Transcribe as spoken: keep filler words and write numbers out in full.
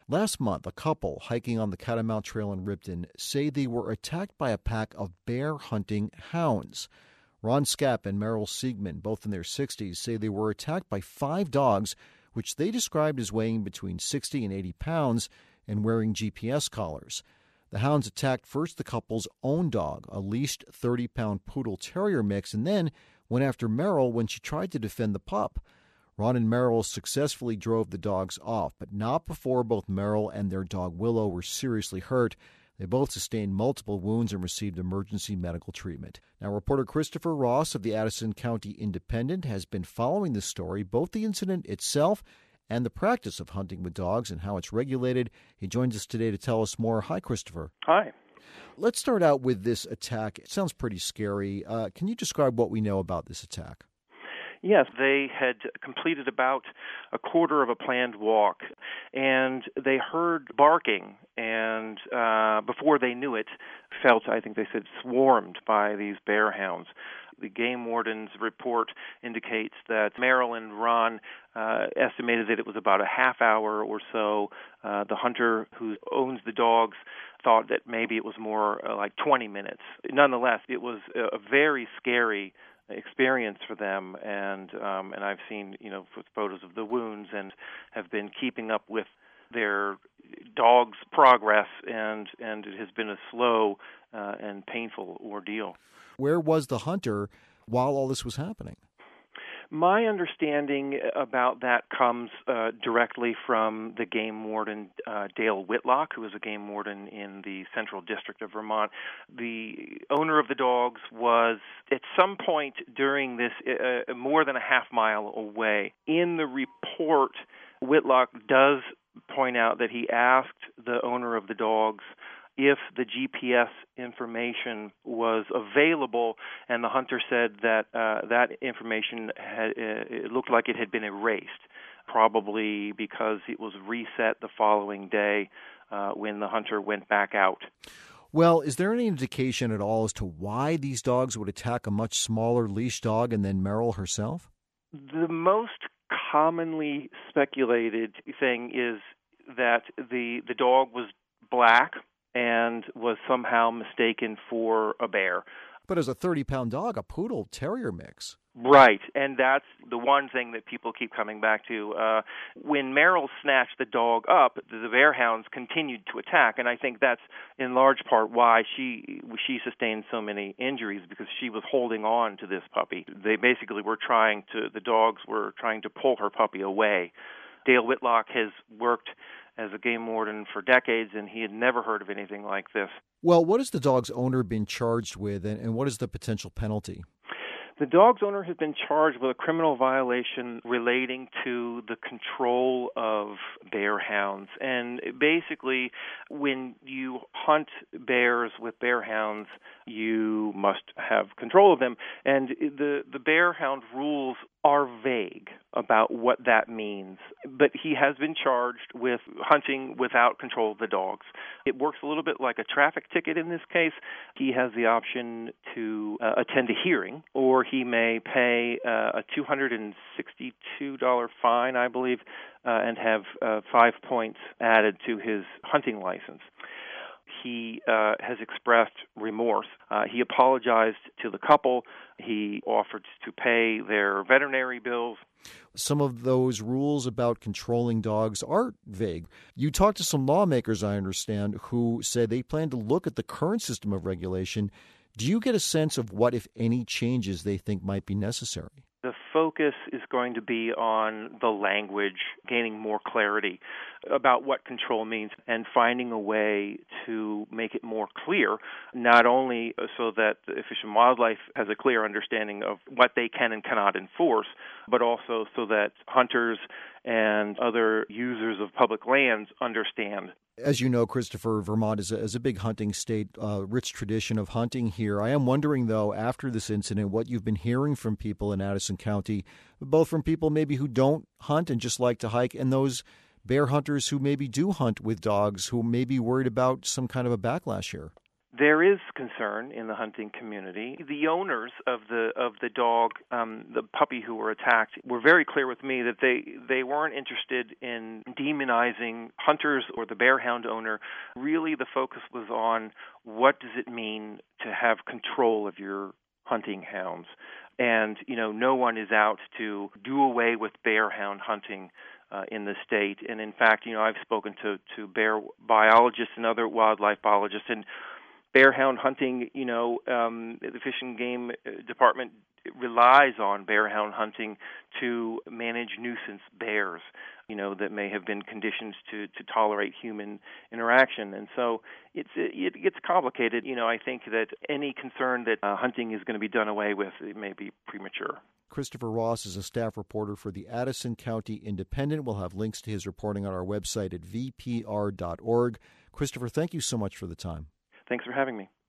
Last month, a couple hiking on the Catamount Trail in Ripton say they were attacked by a pack of bear-hunting hounds. Ron Scapp and Merrill Siegman, both in their sixties, say they were attacked by five dogs, which they described as weighing between sixty and eighty pounds and wearing G P S collars. The hounds attacked first the couple's own dog, a leashed thirty-pound poodle terrier mix, and then went after Merrill when she tried to defend the pup. Ron and Merrill successfully drove the dogs off, but not before both Merrill and their dog Willow were seriously hurt. They both sustained multiple wounds and received emergency medical treatment. Now, reporter Christopher Ross of the Addison County Independent has been following this story, both the incident itself and the practice of hunting with dogs and how it's regulated. He joins us today to tell us more. Hi, Christopher. Hi. Let's start out with this attack. It sounds pretty scary. Uh, can you describe what we know about this attack? Yes, they had completed about a quarter of a planned walk, and they heard barking, and uh, before they knew it, felt, I think they said, swarmed by these bear hounds. The game warden's report indicates that Merrill and Ron uh, estimated that it was about a half hour or so. Uh, the hunter who owns the dogs thought that maybe it was more uh, like twenty minutes. Nonetheless, it was a, a very scary experience for them, and um, and I've seen, you know, photos of the wounds and have been keeping up with their dog's progress, and, and it has been a slow uh, and painful ordeal. Where was the hunter while all this was happening? My understanding about that comes uh, directly from the game warden, uh, Dale Whitlock, who is a game warden in the Central District of Vermont. The owner of the dogs was at some point during this uh, more than a half mile away. In the report, Whitlock does point out that he asked the owner of the dogs if the G P S information was available, and the hunter said that uh, that information had, uh, it looked like it had been erased, probably because it was reset the following day uh, when the hunter went back out. Well, is there any indication at all as to why these dogs would attack a much smaller leash dog and then Merrill herself? The most commonly speculated thing is that the the dog was black and was somehow mistaken for a bear. But as a thirty-pound dog, a poodle terrier mix. Right, and that's the one thing that people keep coming back to. Uh, when Merrill snatched the dog up, the bear hounds continued to attack, and I think that's in large part why she she sustained so many injuries, because she was holding on to this puppy. They basically were trying to, the dogs were trying to pull her puppy away. Dale Whitlock has worked as a game warden for decades, and he had never heard of anything like this. Well, what has the dog's owner been charged with, and, and what is the potential penalty? The dog's owner has been charged with a criminal violation relating to the control of bear hounds. And basically, when you hunt bears with bear hounds, you must have control of them. And the, the bear hound rules are vague about what that means. But he has been charged with hunting without control of the dogs. It works a little bit like a traffic ticket in this case. He has the option to uh, attend a hearing, or he may pay uh, a two hundred sixty-two dollars fine, I believe, uh, and have uh, five points added to his hunting license. He uh, has expressed remorse. Uh, he apologized to the couple. He offered to pay their veterinary bills. Some of those rules about controlling dogs are vague. You talked to some lawmakers, I understand, who say they plan to look at the current system of regulation. Do you get a sense of what, if any, changes they think might be necessary? The focus is going to be on the language, gaining more clarity about what control means, and finding a way to make it more clear, not only so that the Fish and Wildlife has a clear understanding of what they can and cannot enforce, but also so that hunters and other users of public lands understand. As you know, Christopher, Vermont is a, is a big hunting state, uh, rich tradition of hunting here. I am wondering, though, after this incident, what you've been hearing from people in Addison County, both from people maybe who don't hunt and just like to hike, and those bear hunters who maybe do hunt with dogs, who may be worried about some kind of a backlash here. there is concern in the hunting community. The owners of the of the dog, um, the puppy who were attacked, were very clear with me that they, they weren't interested in demonizing hunters or the bear hound owner. Really, the focus was on what does it mean to have control of your hunting hounds. And, you know, no one is out to do away with bear hound hunting uh, in the state. And, in fact, you know, I've spoken to, to bear biologists and other wildlife biologists, and bear hound hunting, you know, um, the Fish and Game Department relies on bear hound hunting to manage nuisance bears, you know, that may have been conditioned to, to tolerate human interaction. And so it's it gets complicated. You know, I think that any concern that uh, hunting is going to be done away with, it may be premature. Christopher Ross is a staff reporter for the Addison County Independent. We'll have links to his reporting on our website at v p r dot org. Christopher, thank you so much for the time. Thanks for having me.